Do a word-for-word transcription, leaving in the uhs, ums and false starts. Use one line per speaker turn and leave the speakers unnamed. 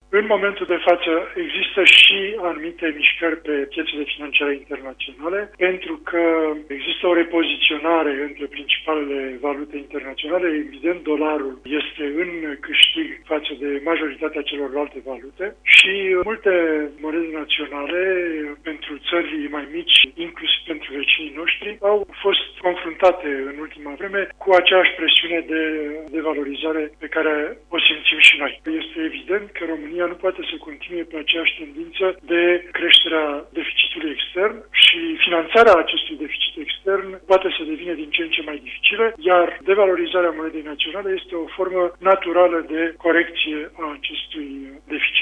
În momentul de față există și anumite mișcări pe piețele financiare internaționale, pentru că există o repoziționare între principalele valute internaționale. Evident, dolarul este în câștig față de majoritatea celorlalte valute și multe monede naționale pentru țări mai mici, inclusiv pentru vecinii noștri, au fost confruntate în ultima vreme cu aceeași presiune de, de valorizare pe care o simțim și noi. Este evident că România nu poate să continue pe aceeași tendință de creșterea deficitului extern și finanțarea acestui deficit extern poate să devină din ce în ce mai dificilă, iar devalorizarea monedei naționale este o formă naturală de corecție a acestui deficit.